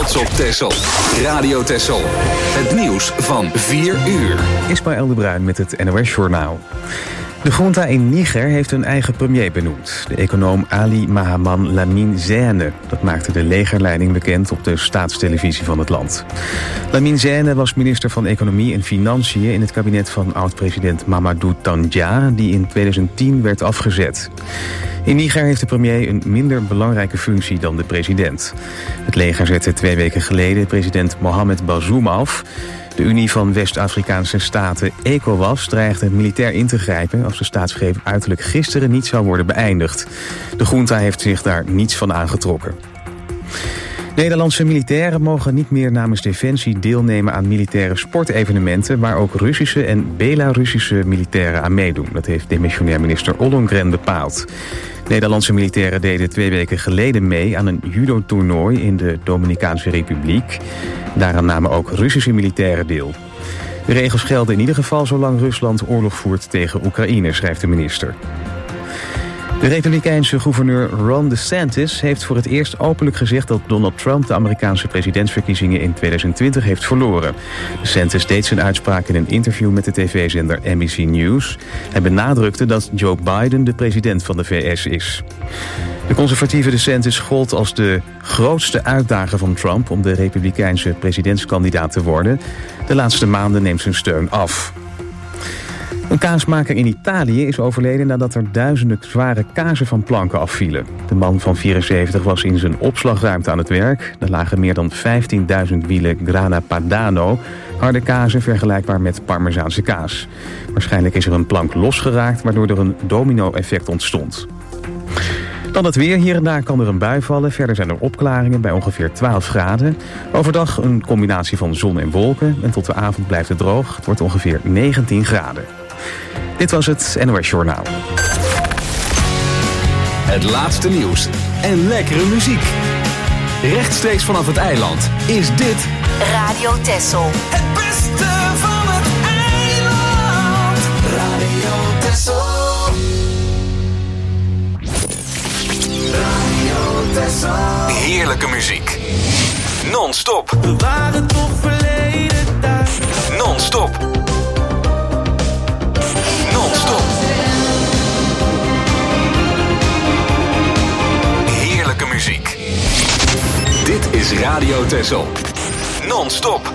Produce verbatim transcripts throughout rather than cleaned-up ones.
trots op Texel. Radio Texel. Het nieuws van vier uur. Ismaël de Bruin met het N O S-journaal. De junta in Niger heeft een eigen premier benoemd. De econoom Ali Mahaman Lamine Zene. Dat maakte de legerleiding bekend op de staatstelevisie van het land. Lamine Zene was minister van Economie en Financiën in het kabinet van oud-president Mamadou Tandja, die in tweeduizend tien werd afgezet. In Niger heeft de premier een minder belangrijke functie dan de president. Het leger zette twee weken geleden president Mohamed Bazoum af. De Unie van West-Afrikaanse Staten, ECOWAS, dreigde militair in te grijpen als de staatsgreep uiterlijk gisteren niet zou worden beëindigd. De junta heeft zich daar niets van aangetrokken. Nederlandse militairen mogen niet meer namens Defensie deelnemen aan militaire sportevenementen waar ook Russische en Belarussische militairen aan meedoen. Dat heeft demissionair minister Ollongren bepaald. Nederlandse militairen deden twee weken geleden mee aan een judo-toernooi in de Dominicaanse Republiek. Daaraan namen ook Russische militairen deel. De regels gelden in ieder geval zolang Rusland oorlog voert tegen Oekraïne, schrijft de minister. De republikeinse gouverneur Ron DeSantis heeft voor het eerst openlijk gezegd dat Donald Trump de Amerikaanse presidentsverkiezingen in tweeduizend twintig heeft verloren. DeSantis deed zijn uitspraak in een interview met de tv-zender N B C News. Hij benadrukte dat Joe Biden de president van de V S is. De conservatieve DeSantis gold als de grootste uitdager van Trump om de republikeinse presidentskandidaat te worden. De laatste maanden neemt zijn steun af. Een kaasmaker in Italië is overleden nadat er duizenden zware kazen van planken afvielen. De man van vierenzeventig was in zijn opslagruimte aan het werk. Er lagen meer dan vijftienduizend wielen Grana Padano, harde kazen vergelijkbaar met Parmezaanse kaas. Waarschijnlijk is er een plank losgeraakt waardoor er een domino-effect ontstond. Dan het weer. Hier en daar kan er een bui vallen. Verder zijn er opklaringen bij ongeveer twaalf graden. Overdag een combinatie van zon en wolken. En tot de avond blijft het droog. Het wordt ongeveer negentien graden. Dit was het N O S Journaal. Het laatste nieuws en lekkere muziek. Rechtstreeks vanaf het eiland is dit Radio Texel. Het beste van het eiland. Radio Texel. Radio Texel. Heerlijke muziek. Non-stop. We waren toch verleden tijd. Non-stop. Non-stop. Heerlijke muziek. Dit is Radio Texel. Non-stop.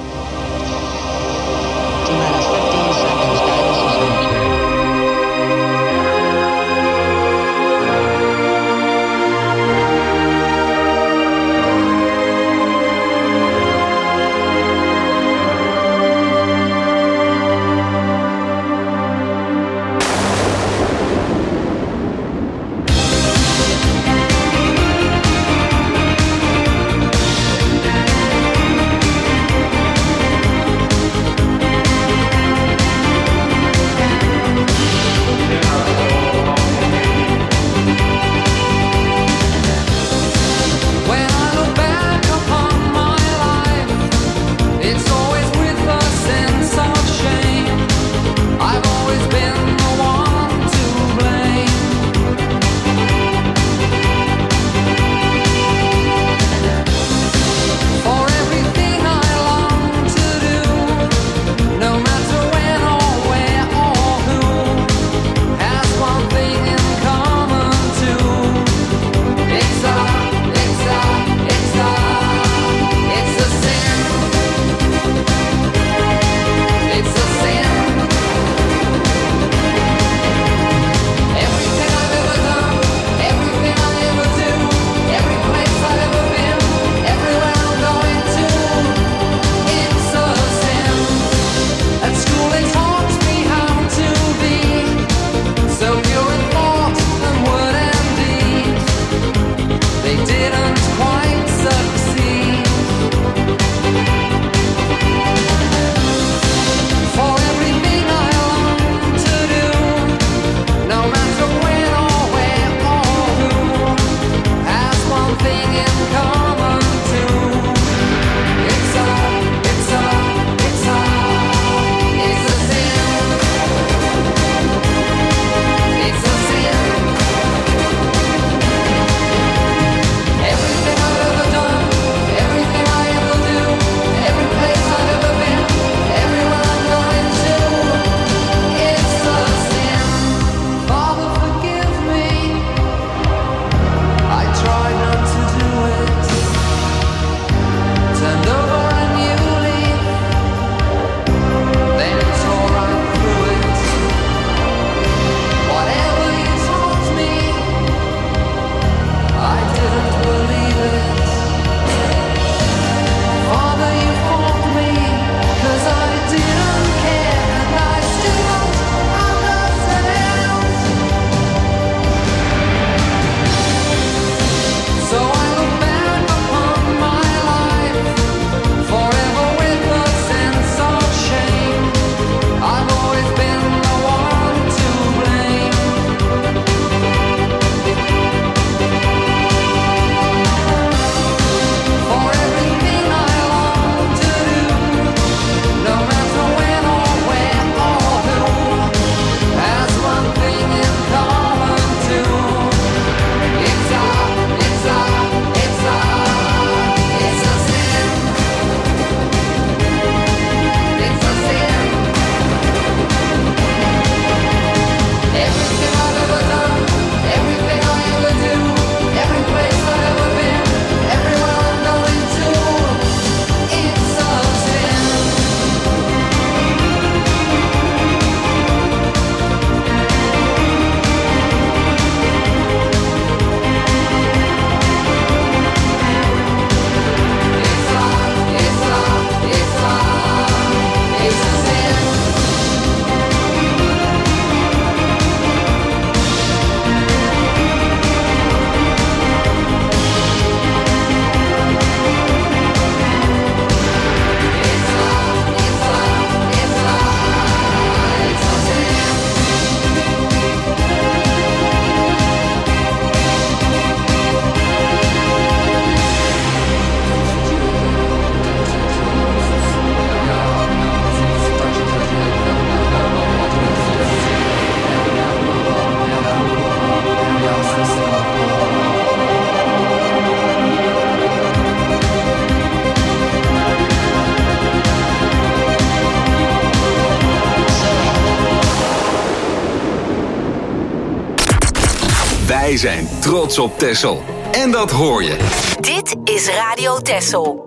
Wij zijn trots op Texel. En dat hoor je. Dit is Radio Texel.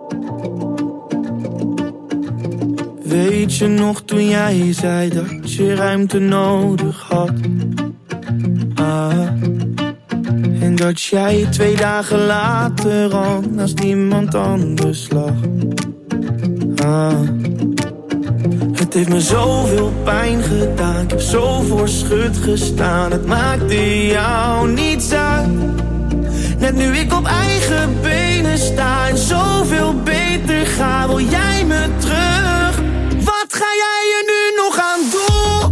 Weet je nog toen jij zei dat je ruimte nodig had? Ah. En dat jij twee dagen later al naast iemand anders lag. Ah. Het heeft me zoveel pijn gedaan, ik heb zo voor schut gestaan. Het maakte jou niets uit. Net nu ik op eigen benen sta en zoveel beter ga, wil jij me terug? Wat ga jij er nu nog aan doen?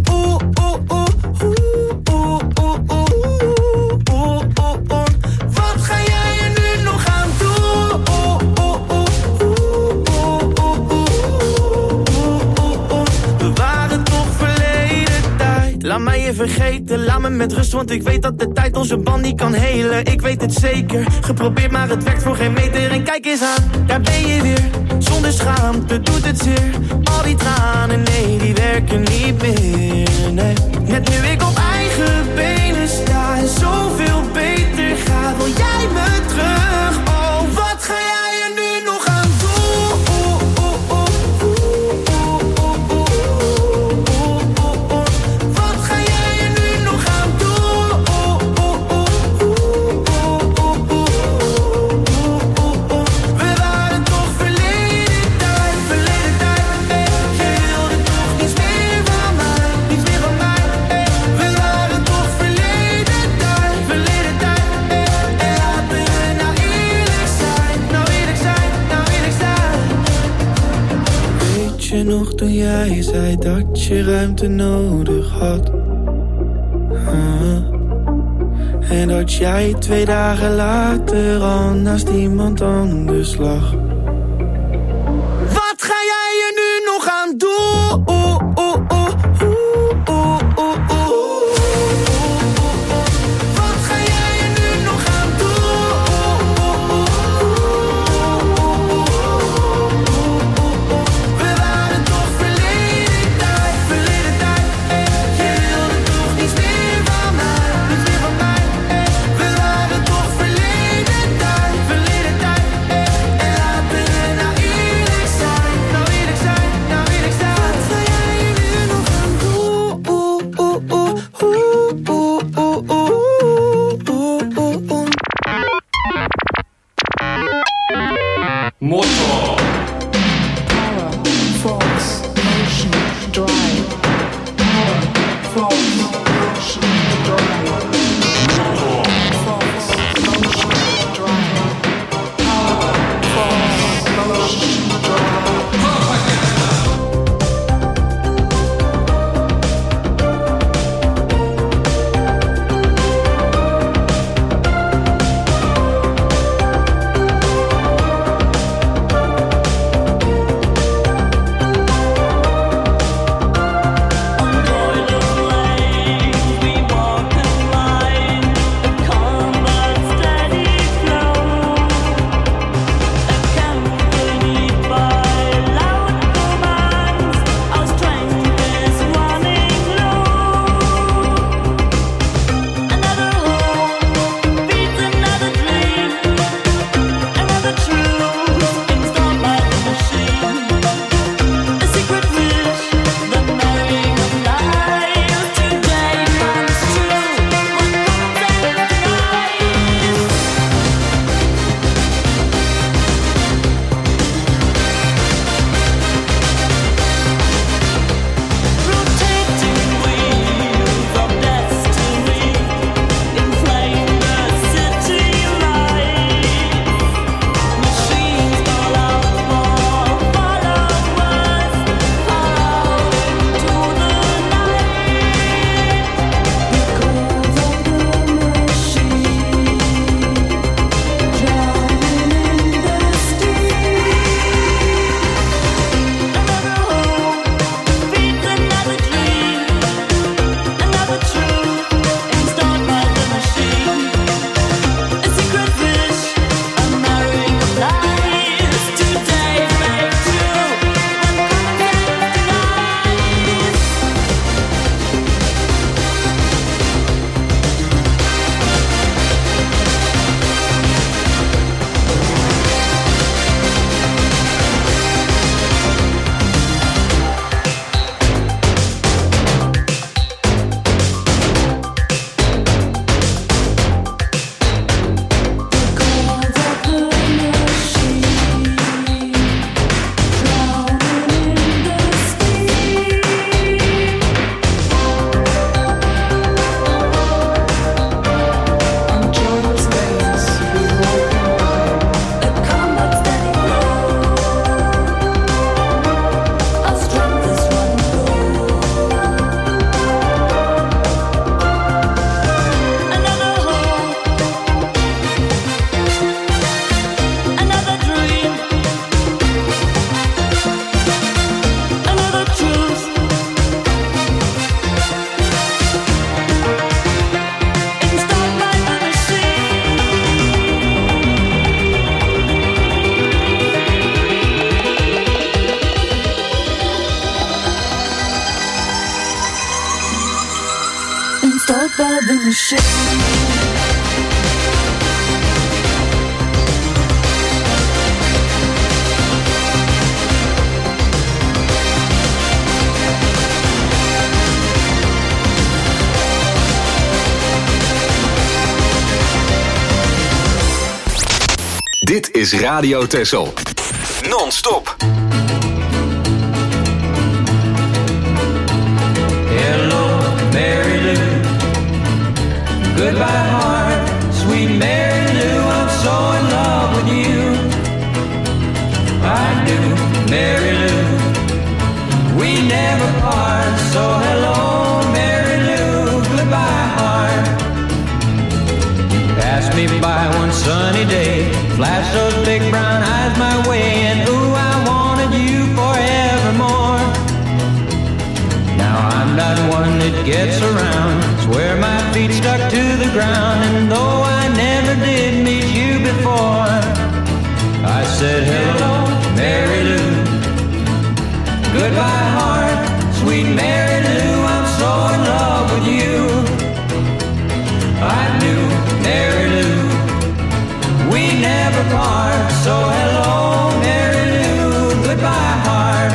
Wat ga jij er nu nog aan doen? We waren toch verleden tijd. Laat mij je vergeten, laat me met rust, want ik weet dat de tijd onze band niet kan helen. Ik weet het zeker, geprobeerd maar het werkt voor geen meter. En kijk eens aan, daar ben je weer. Zonder schaamte doet het zeer. Al die tranen, nee, die werken niet meer, nee. Net nu ik op eigen benen sta en zoveel beter ga, wil jij me terug? Oh, wat ga jij er nu nog aan doen? Wat ga jij er nu nog aan doen? We waren toch verleden tijd, verleden tijd, eh. Je wilde toch niets meer van mij, niets meer van mij, eh. We waren toch verleden tijd, verleden tijd, eh. En laten we nou eerlijk zijn, nou eerlijk zijn, nou eerlijk zijn. Weet je nog toen jij zei dat je ruimte nodig had? Ah. En dat jij twee dagen later al naast iemand anders lag. Wat ga jij er nu nog aan doen? Wat ga jij er nu nog aan doen? We waren toch verleden tijd, verleden tijd, eh. Je wilde toch niets meer van mij, niets meer van mij, eh. We waren toch verleden tijd, verleden tijd, eh. En laten deeper than the ship. Dit is Radio Texel. Non-stop. Hello, Mary Lou. Goodbye, heart. Sweet Mary Lou, I'm so in love with you. I do, Mary Lou. We never part, so hello, Mary Lou. Goodbye, heart. Pass me by one sunny day, flash those big brown eyes my way, and ooh, I wanted you forevermore. Now I'm not one that gets around, swear my feet stuck to the ground, and though I never did meet you before, I said hello, Mary Lou. Goodbye, heart, sweet Mary Lou, I'm so in love with you. I knew, Mary Lou, we never part, so hello, Mary Lou, goodbye, heart.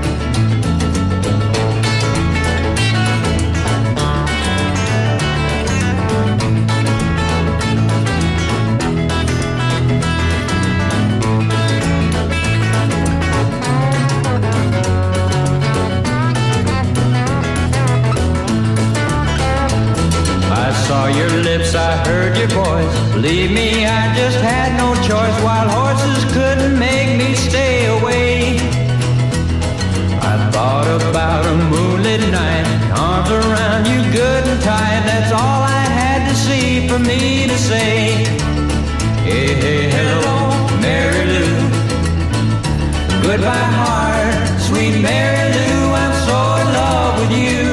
I saw your lips, I heard your voice. Believe me, I just had no choice. Wild horses couldn't make me stay away. I thought about a moonlit night, arms around you good and tight. That's all I had to see for me to say. Hey, hey, hello, Mary Lou. Goodbye, heart, sweet Mary Lou, I'm so in love with you.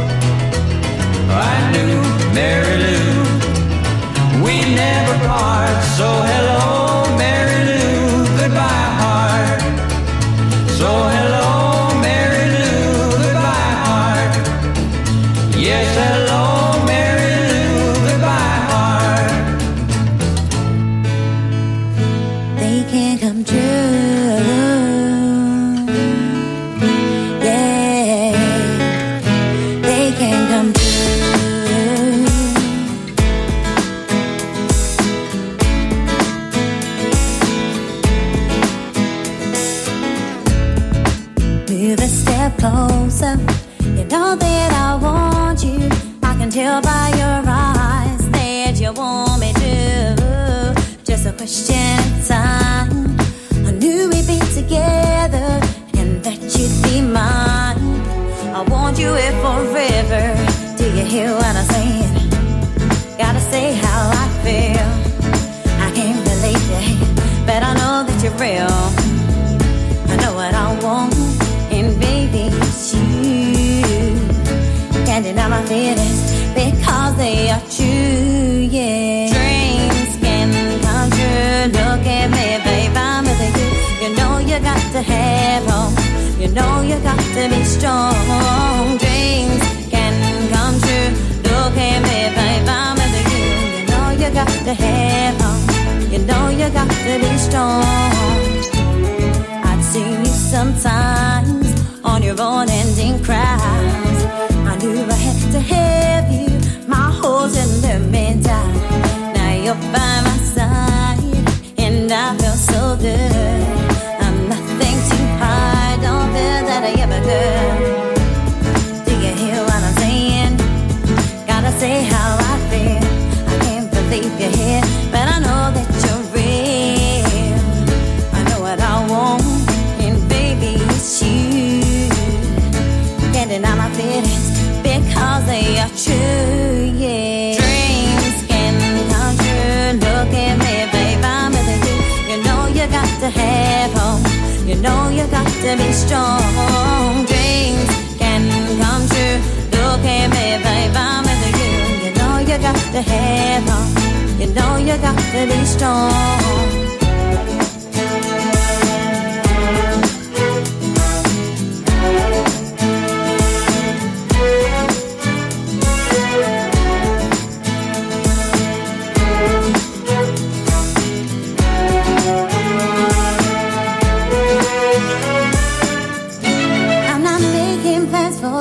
I knew, Mary Lou, we never part, so hello, Mary Lou, goodbye, heart. So hello, Mary Lou, goodbye, heart. Yes, hello, Mary Lou, goodbye, heart. They can't come true. Yeah, they can't come true. Move a step closer. You know that I want you. I can tell by your eyes that you want me to. Just a question of time. I knew we'd be together and that you'd be mine. I want you here forever. Do you hear what I'm saying? Gotta say how I feel. I can't believe it, but I know that you're real. I know what I want, and baby, it's you. Can't deny my feelings because they are true, yeah. Dreams can come true. Look at me, babe, I'm with you. You know you got to have hope. You know you got to be strong. Dreams can come true. Look at me, babe, I'm with you. You know you got to have hope. You know you got to be strong. I'd see you sometimes on your own ending cries. I knew I had to have you. My holes in the meantime. Now you're by my side, and I feel so good. I'm nothing too hard. Don't feel that I ever could. Do you hear what I'm saying? Gotta say how I feel. I can't believe you're here, but I know that you're real. I know what I want, and baby, it's you. Can't deny my feelings because they are true, yeah. Dreams can come true. Look at me, babe, I'm with you. You know you got to have hope. You know you got to be strong. Dreams can come true. Look at me, babe, I'm with you. You know you got to have hope. You know you got to be strong.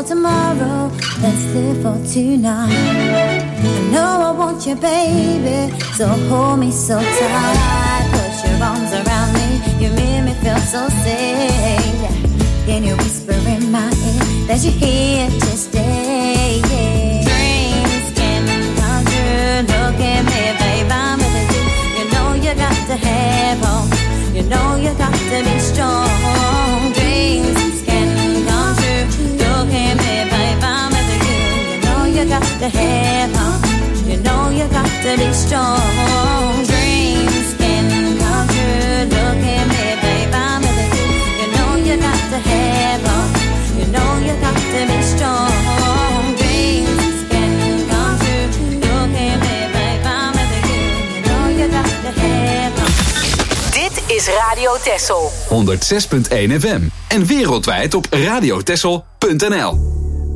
tomorrow. Let's live for tonight. I know I want you, baby, so hold me so tight. Put your arms around me, you make me feel so safe. Can you whisper in my ear that you're here to stay? Yeah. Dreams can come true. Look at me, babe, I'm with you. You know you got to have hope. You know you got to be strong. Dreams can come true. Look at me, babe, I'm with you. You know you got to have hope. You know you got to be strong. Dreams can come true. Look at me, babe, I'm with you. You know you got to have hope. You know you got to be strong. Dreams can come true. Look at me, babe, I'm with you. You know you got to have hope. Dit is Radio Texel. honderdzes punt één F M. En wereldwijd op radiotexel punt n l.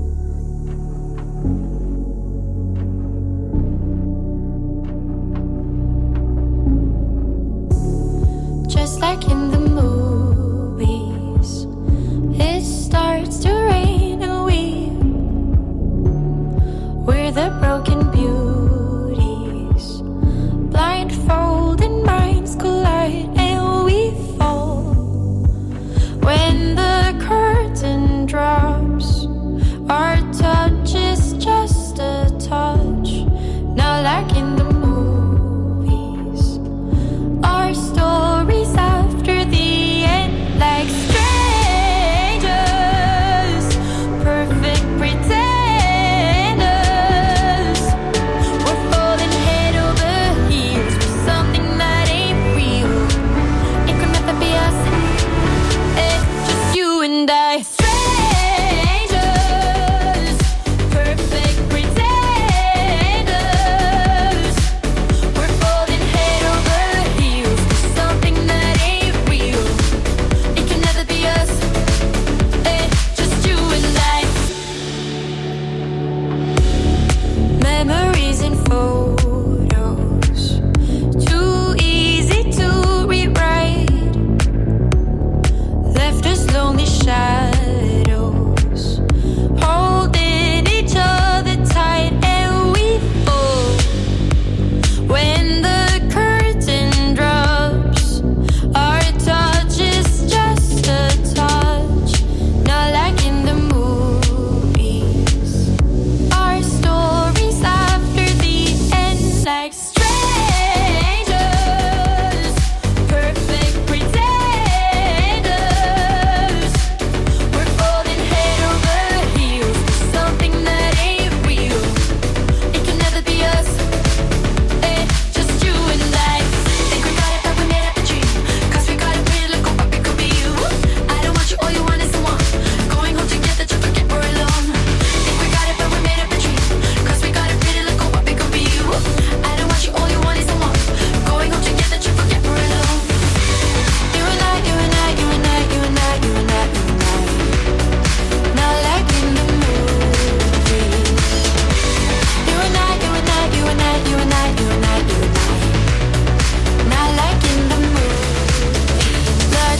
Just like in the movies, it starts to rain and we we're the broken beauties, blindfolded minds collide and we fall. When the curtain drops, our touch is just a touch, not like in the movies. Our stories after the end, like strangers, perfect pretenders. We're falling head over heels for something that ain't real. It could never be us, it's just you and I. Strangers, perfect pretenders. We're falling head over heels for something that ain't real. It can never be us, it's just you and I. Memories and photos, too easy to rewrite. Left us lonely shadows, holding each other tight, and we fall. When the curtain drops, our touch is just a touch, not like in the movies. Our stories after the end, like strangers, perfect pretenders. We're falling head over heels for something that ain't real. It can never be us, it's just you and I. Think we got it, but we made up a dream. Cause we got it, pretty look up, it could be you. I don't want you, all you want is someone. Going home together to forget we're alone. Think we got it, but we made up a dream. Cause we got it, pretty look up, it could be you. I don't want you, all you want is someone. Going home together to forget we're alone. You and I, you and I, you and I, you and I, you and I, you and I. Not like in the movies. You and I, you and I, you and I, you and I, you and I, you and I. Not like in the movies. Like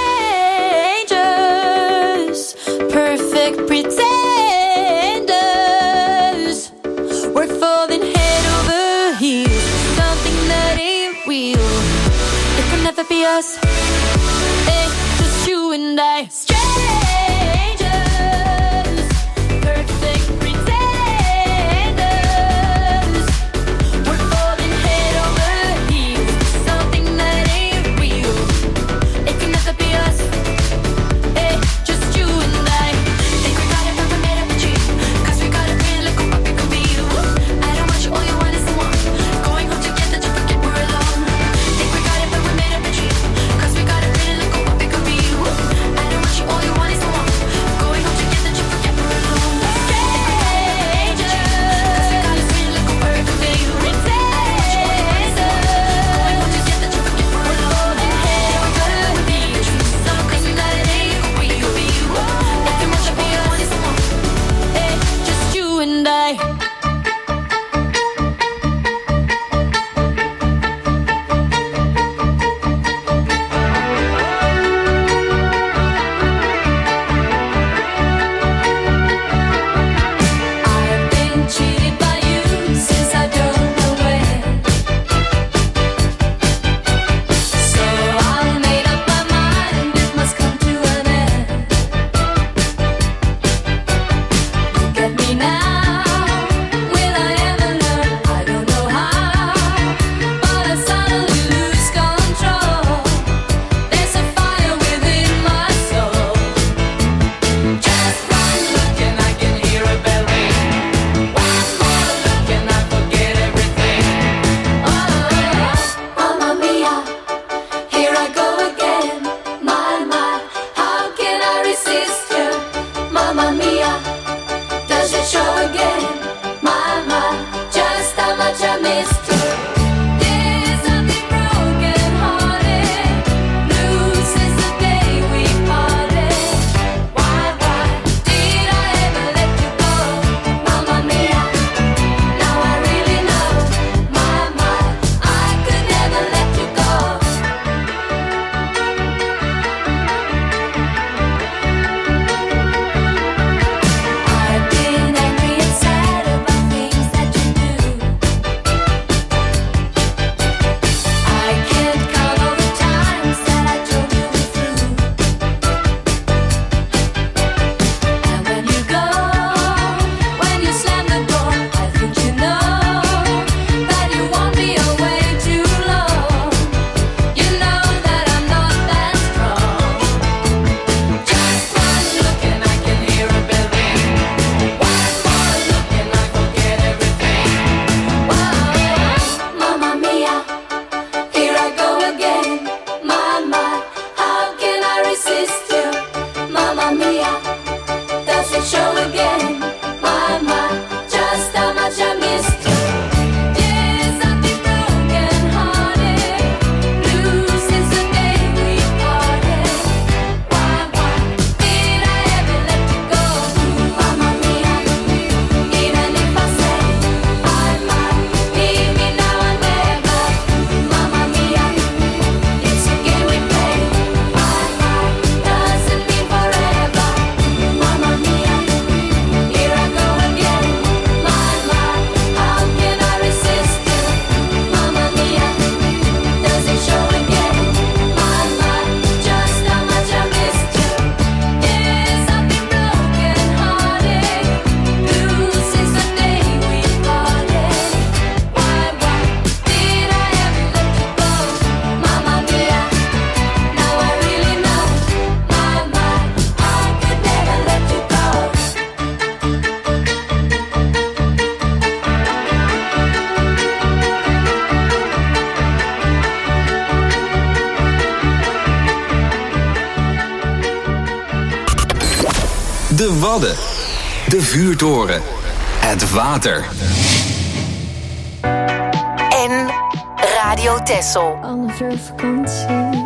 strangers, perfect pretenders. We're falling head over heels, something that ain't real. It can never be us, it's just you and I. Strangers, perfect pretenders. We're falling head over heels for something that ain't real. It can never be us, it's just you and I. Think we got it, but De Wadden. De vuurtoren. Het water. En Radio Texel. Anne Fleur vakantie.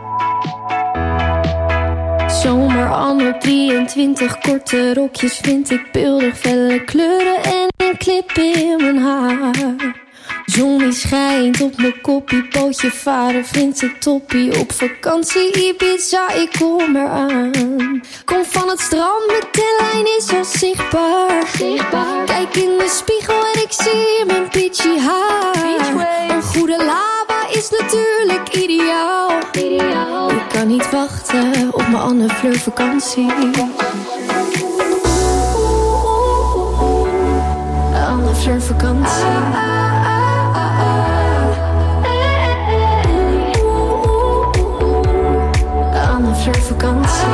Zomer anno drieëntwintig, korte rokjes vind ik beeldig, felle kleuren en een clip in mijn haar. Zon die schijnt op mijn koppie, pootje varen vindt het toppie. Op vakantie Ibiza, ik kom eraan. Kom van het strand, mijn tenlijn is al zichtbaar. zichtbaar. Kijk in de spiegel en ik zie mijn peachy haar. Een goede lava is natuurlijk ideaal. ideaal. Ik kan niet wachten op mijn Anne Fleur vakantie. Anne Fleur vakantie. Anne Fleur vakantie.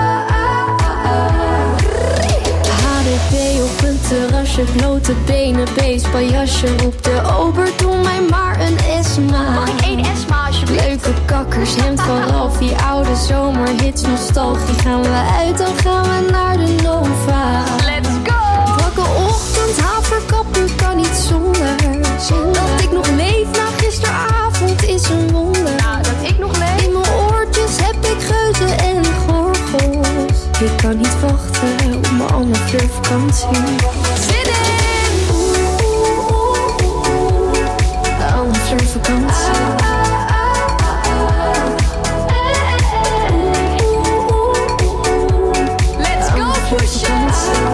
H D P op een terrasje, notenbenen, baseballjasje. Op de ober, doe mij maar een Esma. Mag ik één Esma alsjeblieft? Leuke kakkers, hemd van Ralphie, oude zomerhits, nostalgie. Gaan we uit, dan gaan we naar de Nova. Let's go! Wakke ochtend, haverkappen, kan niet zonder. Dat ik nog leef na gisteravond is een wonder. Nou, dat ik nog leef. In mijn oortjes heb ik geuzen en gorgels. Ik kan niet wachten op mijn Anne Fleur vakantie. Zin in! Anne Fleur vakantie. Let's go pushen!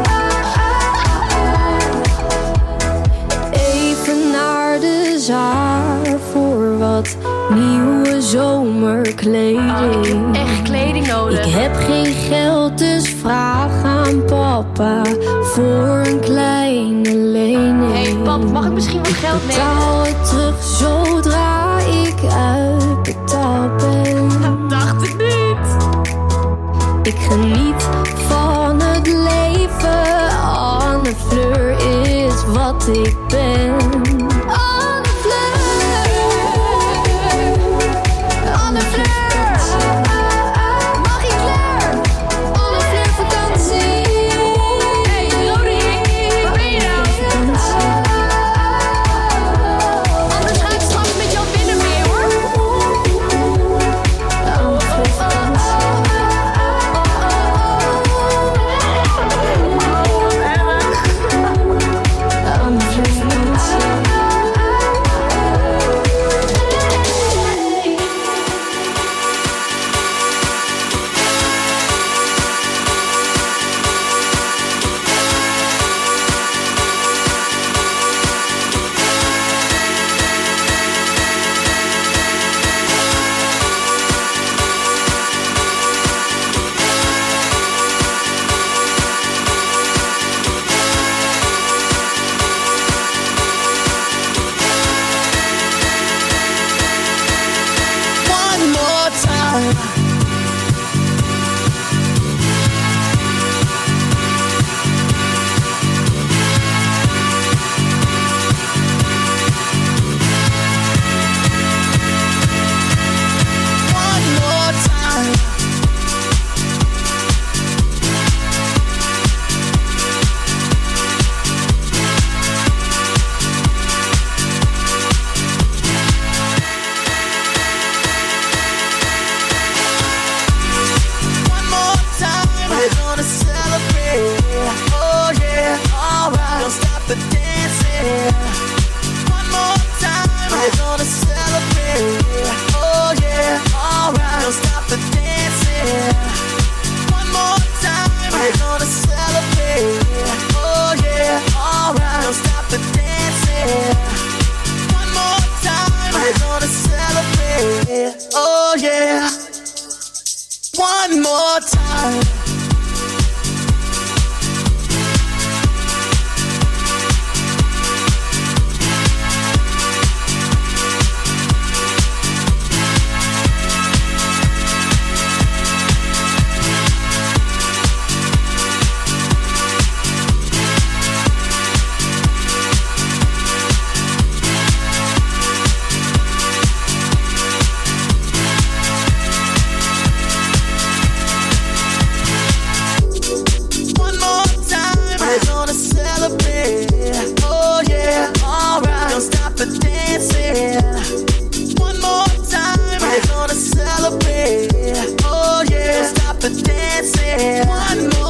Even naar de zaar voor wat nieuwe zomerkleding. Echt kleding nodig. Ik heb geen geld, dus vraag aan papa voor een kleine lening. Hey pap, mag ik misschien wat geld nemen? Betaal het terug zodra ik uitbetaald ben. Dat dacht ik niet. Ik geniet van het leven. Anne Fleur is wat ik ben. Anne Fleur. Anne Fleur. Marie Claire. Anne Fleur vakantie. Hey Roderick, waar ben je nou? Anders ga ik straks met jou binnen mee hoor. Anne Fleur vakantie. Anne Fleur vakantie.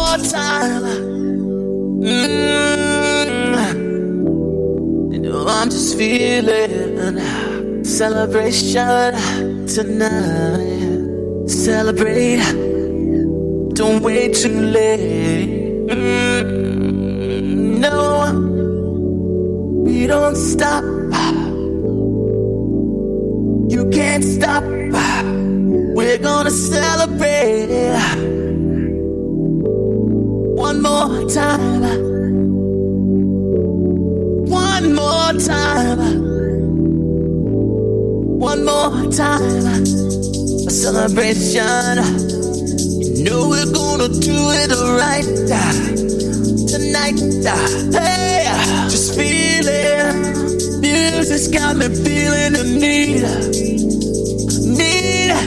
more time. Mm. You know I'm just feeling celebration tonight. Celebrate, don't wait too late. Mm. No, we don't stop. You can't stop. We're gonna celebrate one more time. One more time. One more time. A celebration. You know we're gonna do it right tonight. Hey, just feel it. Music's got me feeling the need. Need.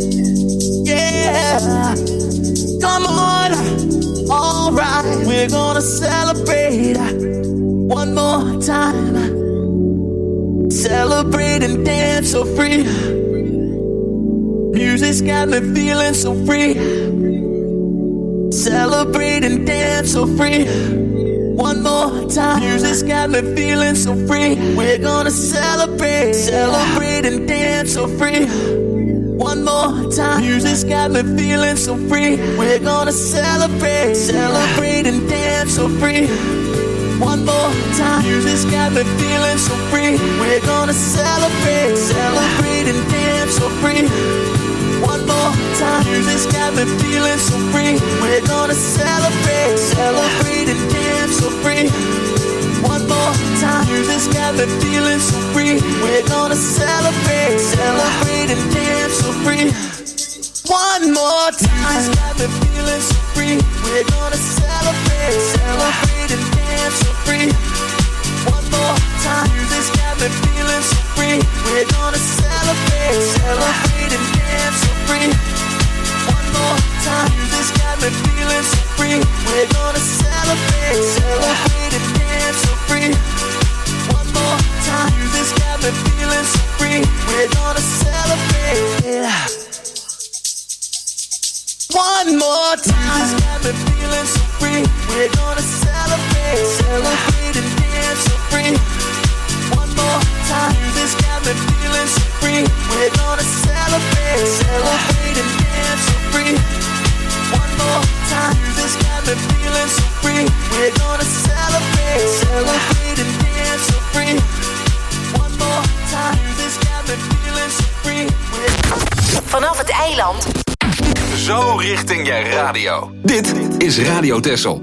Yeah. Come on. All right. We're gonna celebrate one more time. Celebrate and dance so free. Music's got me feeling so free. Celebrate and dance so free. One more time. Music's got me feeling so free. We're gonna celebrate. Celebrate and dance so free. One more time. Music's got me feeling so free. We're gonna celebrate. Celebrate and dance so free. One more time. Music's got me feeling so free. We're gonna celebrate. Celebrate and dance so free. One more time. Music's got me feeling so free. We're gonna celebrate. Celebrate and dance so free. One more time. Music's got me feeling so free. We're gonna celebrate. Celebrate and dance so free. One more time. Music's got me feeling so free. We're gonna celebrate. Celebrate and dance so free. One more time. Music's got me feeling so free. We're gonna celebrate. Celebrate and dance so free. One more time. Music's got me feeling so free. We're gonna celebrate. Celebrate and dance so free. One more time. Music's got me feeling so free. We're gonna celebrate. One more time. Music's got me feeling so free. We're gonna celebrate. Celebrate and dance so free. One more time. Music's got me feeling so free. We're gonna celebrate. Celebrate and dance so free. One more time. Music's got me feeling so free. We're gonna celebrate. Celebrate and dance so free. One more time. Music's got me feeling so free. Vanaf het eiland. Zo richting je radio. Dit is Radio Texel.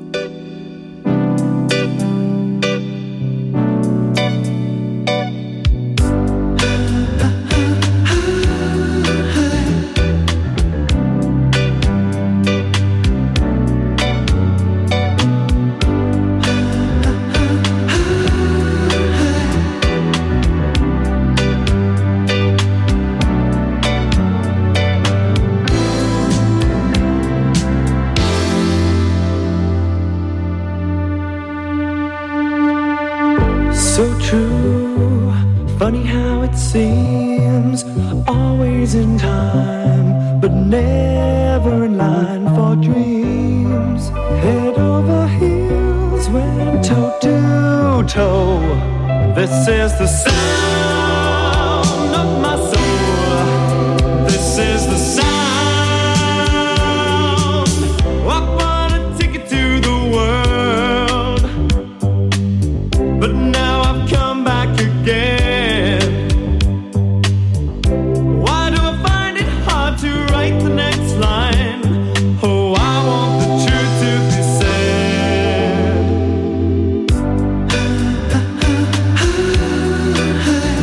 So true, funny how it seems, always in time, but never in line for dreams. Head over heels, went toe to toe. This is the sound of my soul. This is the sound. I want a ticket to the world, but now I've come back again. Why do I find it hard to write the next line? Oh, I want the truth to be said.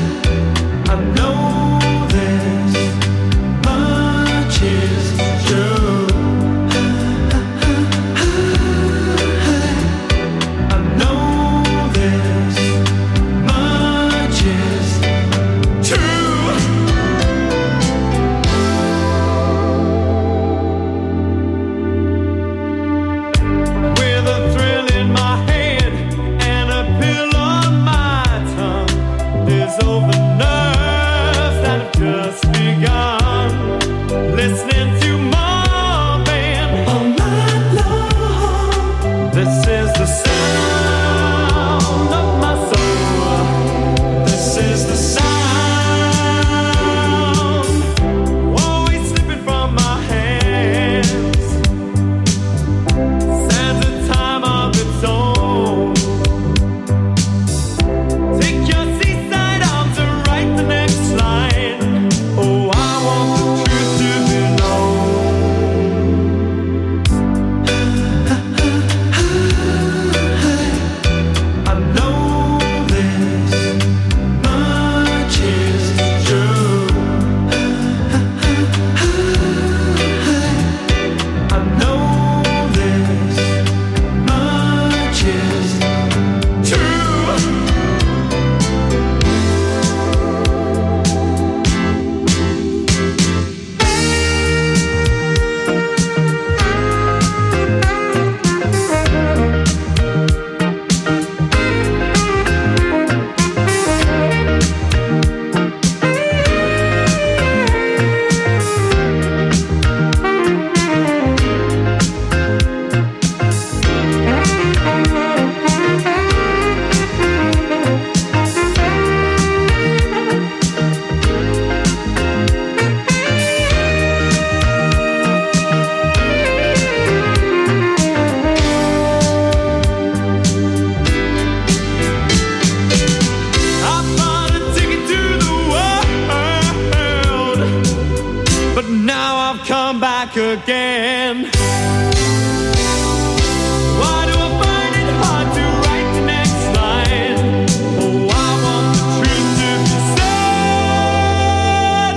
Why do I find it hard to write the next line? Oh, I want the truth to be said.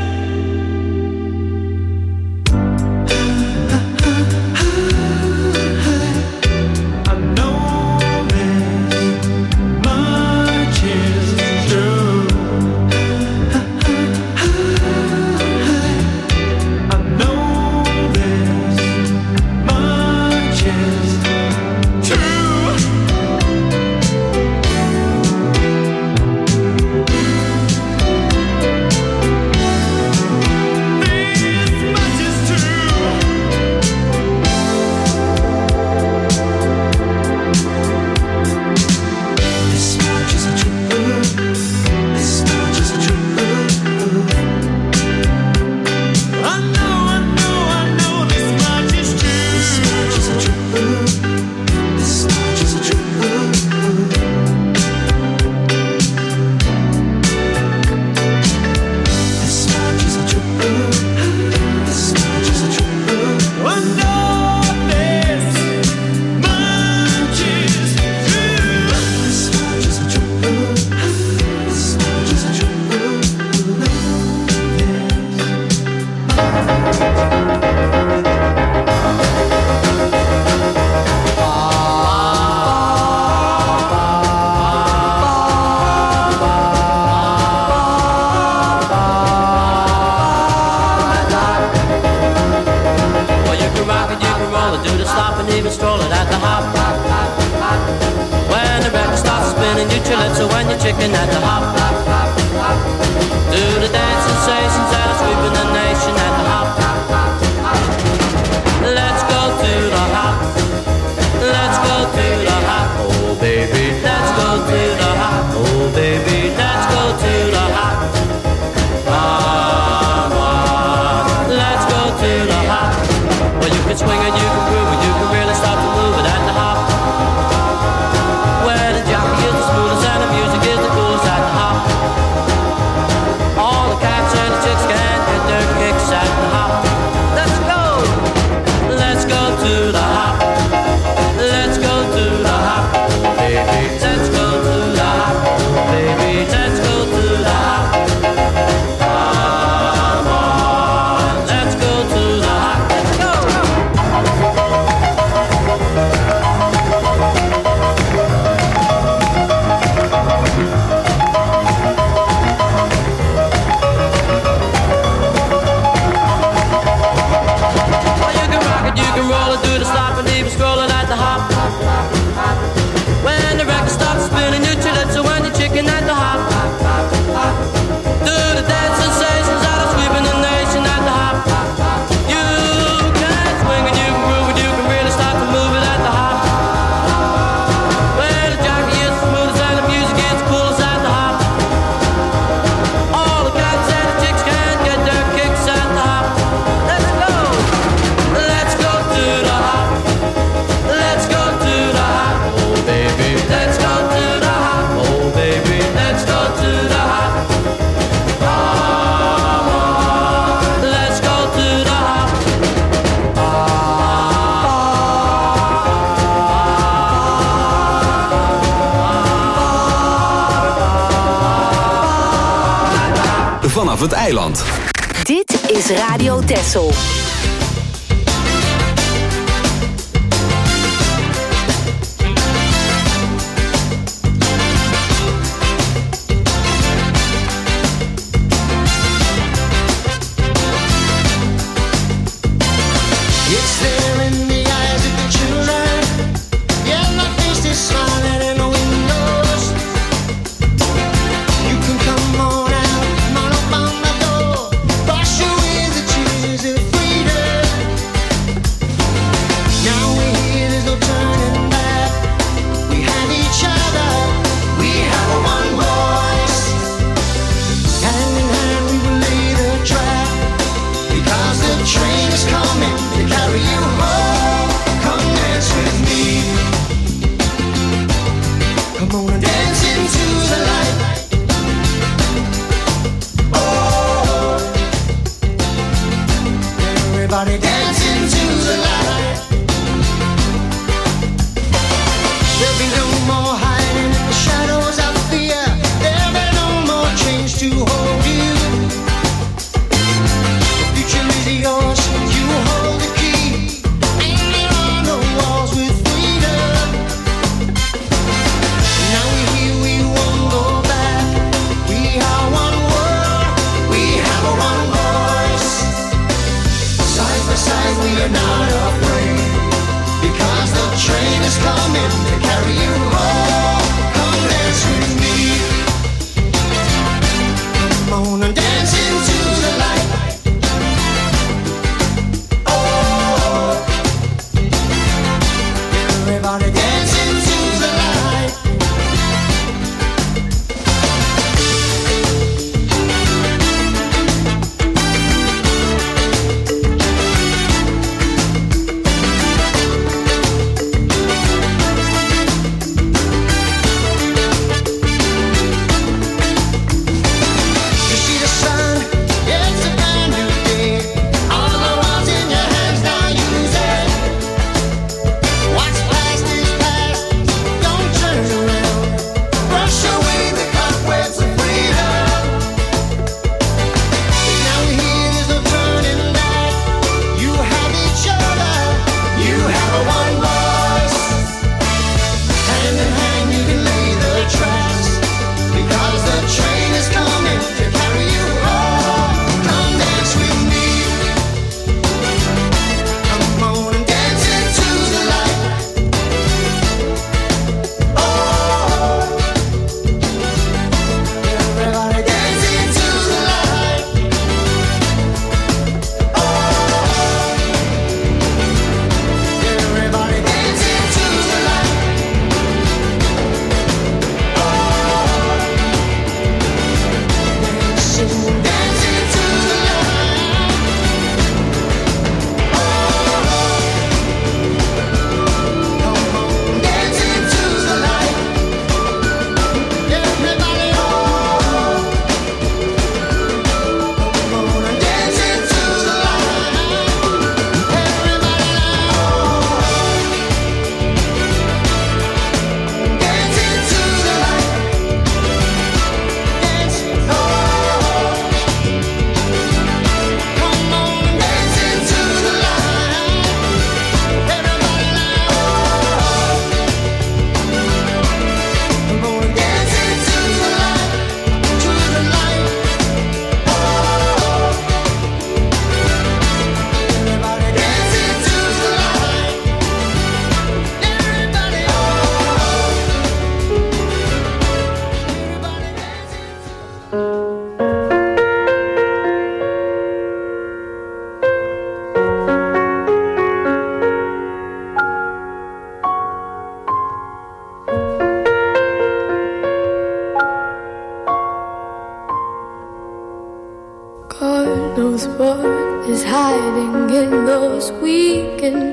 I know this much is true. I know this much is true. This much is true. This much is true. This much is true. I know, I know, I know this much is true. This much is true. This much is true. This much is true. This much is true. I know this much is true. This much is true. This much is true. Well, you can rock it, you can roll it, do the stop and even stroll it at the hop. When the record starts spinning, you chill it, so when you're chicken at the hop. Do the dance sensations that are sweeping the nation at the hop. Let's go to the hop. Let's go to the hop. Oh baby, let's go to the hop. Oh baby, let's go to the hop. Come on, let's go to the hop. Well, you can swing it, you can groove it, you can really start to move it at the hop. Where the jockey is the smoothest and the music is the coolest at the hop. All the cats and the chicks can get their kicks at the hop. Let's go, let's go to the hop. Let's go to the hop, baby. Let's go to the hop, baby. Let's go to the hop. Come on, let's go to the hop. Go. Well, you can rock it, you can roll it, do the stop and even stroll it at the hop. When the record starts spinning, you chill it, so when you're chicken at the hop. Do the dance sensations that are sweeping the nation at the hop. You can swing it, you can groove it, you can really start to move it at the hop. Where the jockey is the smoothest and the music is the coolest at the hop. All the cats and the chicks can get their kicks at the hop. Let's go, let's go to the hop. Let's go to the hop. Oh baby, let's go to the hop. Oh baby, let's go to the hop. Come on, let's go to the hop. Vanaf het eiland. Dit is Radio Texel. It's there in the eyes of the children. Yeah, my face is smiling in the windows. You can come on out, come on up on my door. Wash away the tears of freedom.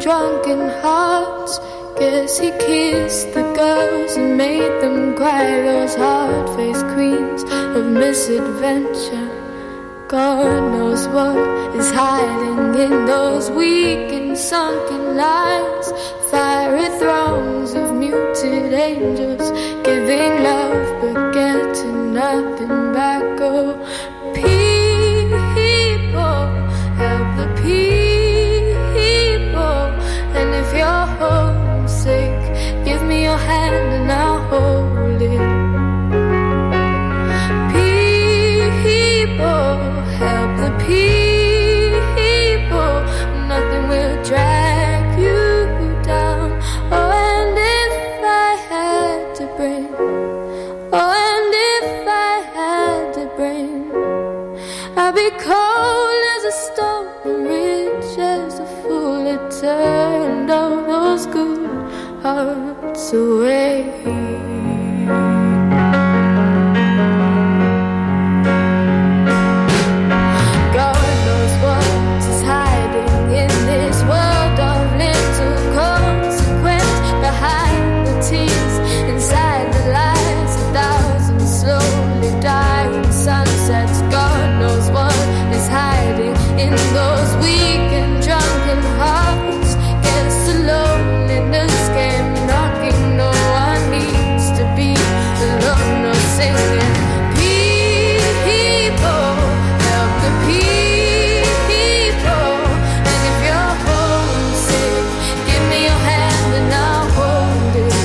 drunken hearts. Guess he kissed the girls and made them cry, those hard-faced queens of misadventure. God knows what is hiding in those weak and sunken lines. Fiery throngs of muted angels, giving love but getting nothing back. Oh, people, help the people. And if you're homesick, give me your hand and I'll hold it. People, help the people. Nothing will drag you down. Oh, and if I had to bring, oh, and if I had to bring, I'd be cold as a stone and rich as a fool. It turned all those good hearts away. In those weak and drunken hearts, guess the loneliness came knocking. No one needs to be alone, no singing. People, help the people. And if you're homesick, give me your hand and I'll hold it.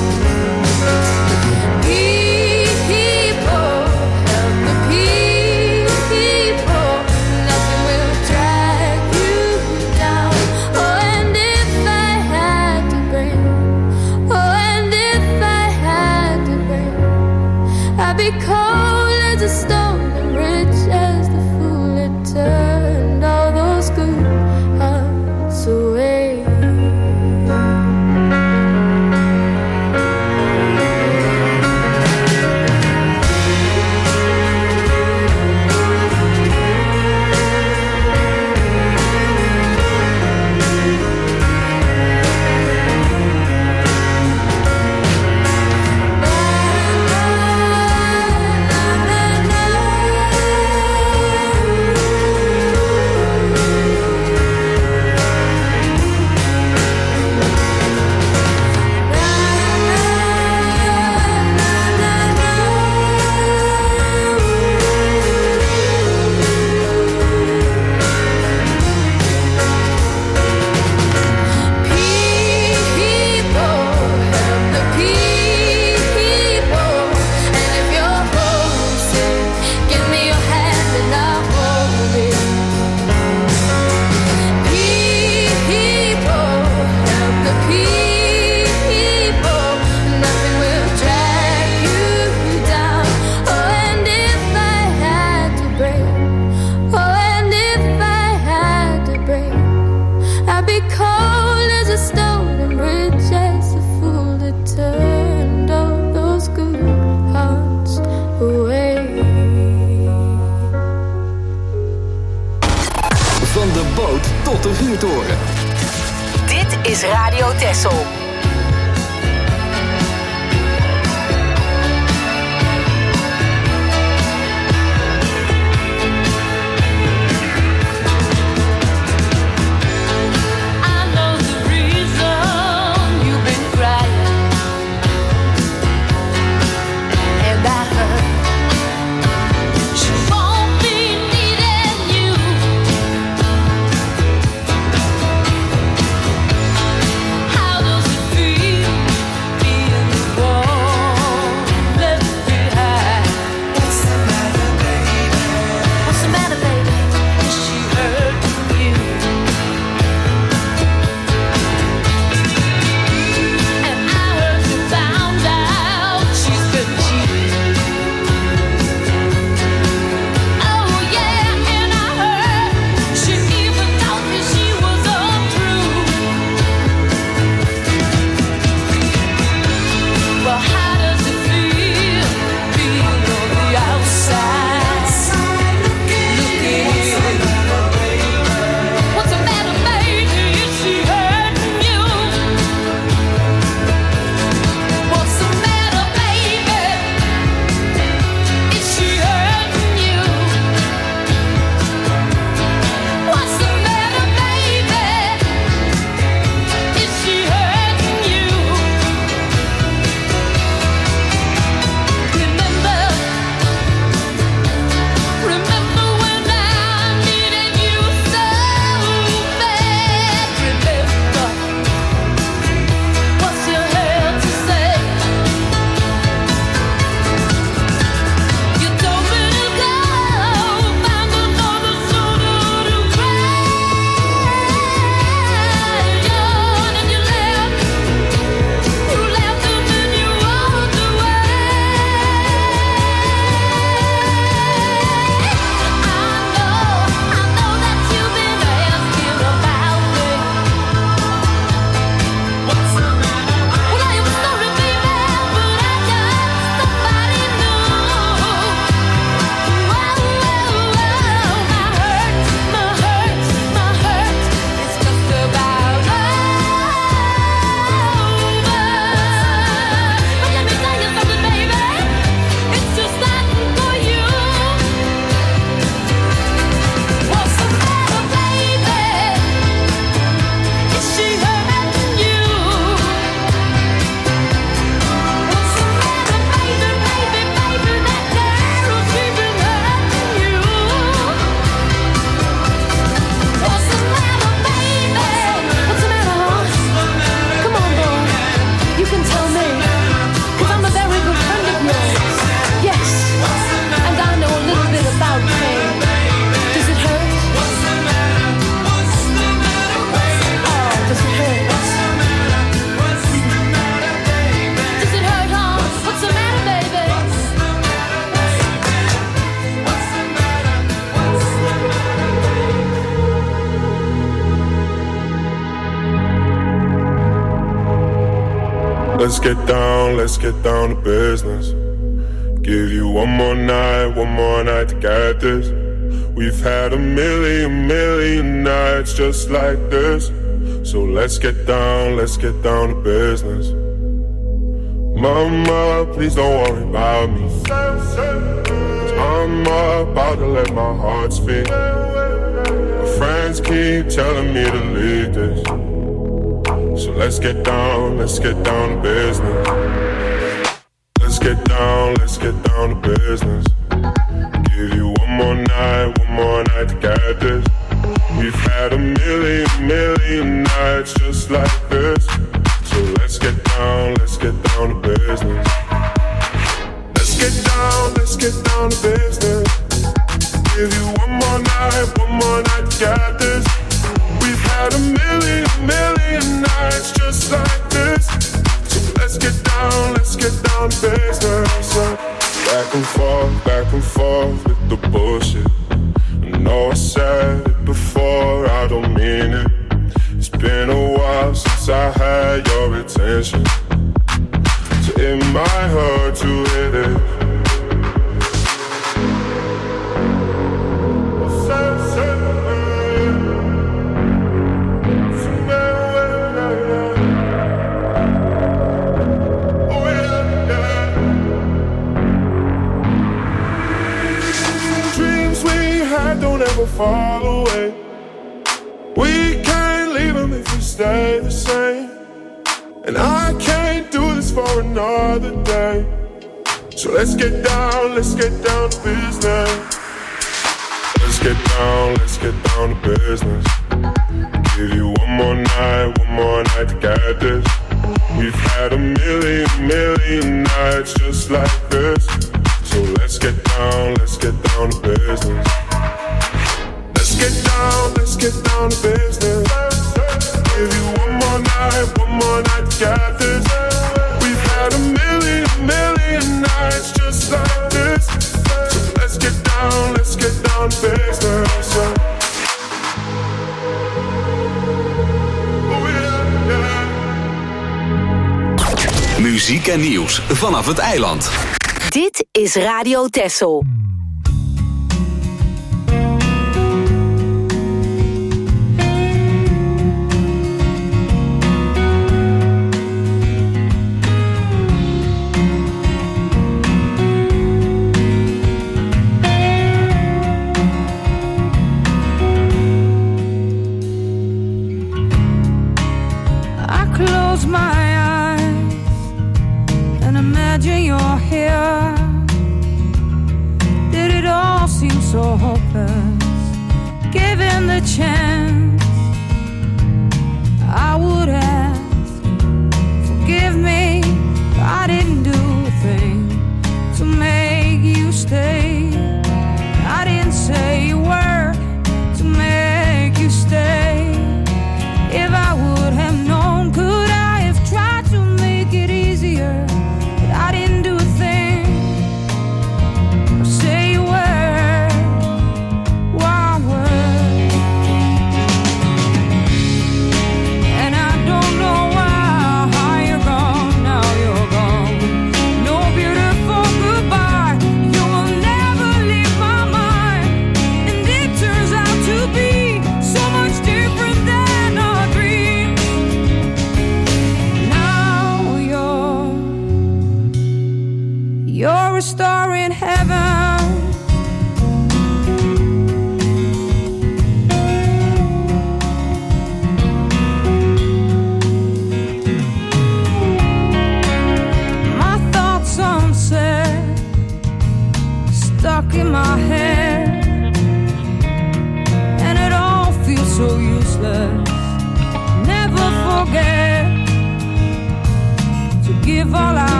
People, help the people. Nothing will drag you down. Oh, and if I had to bring, oh, and if I had to bring, I'd be cold as a stone and rich as the fool that turned all those good hearts away. Tot de vuurtoren. Dit is Radio Texel. How does it Let's get down, let's get down to business. Give you one more night, one more night to get this. We've had a million, million nights just like this. So let's get down, let's get down to business. Mama, please don't worry about me. I'm about to let my heart speak. My friends keep telling me to leave this. So let's get down, let's get down to business. Let's get down, let's get down to business. Give you one more night, one more night to get this. We've had a million, million nights just like this. So let's get down, let's get down to business. Let's get down, let's get down to business. Give you one more night, one more night to get this. We've had a million, million nights just like this. So let's get down, let's get down to business. Back and forth, back and forth with the bullshit. I know I said it before, I don't mean it. It's been a while since I had your attention. So it might hurt to hit it. Don't ever fall away. We can't leave them if we stay the same. And I can't do this for another day. So let's get down, let's get down to business. Let's get down, let's get down to business. Give you one more night, one more night to get this. We've had a million, million nights just like this. So let's get down, let's get down to business. Let's get down, let's get down to business. Give you one more night, one more night to get this. We've had a million, million nights just like this. So let's get down, let's get down to business. Oh yeah, yeah. Muziek en nieuws vanaf het eiland. Dit is Radio Texel. So hopeless, given the chance, I would ask, forgive me, I didn't do a thing to make you stay. I didn't say a word to make you stay. If I would have known, could I have tried to make it easier? But I didn't do a thing or say a word. Star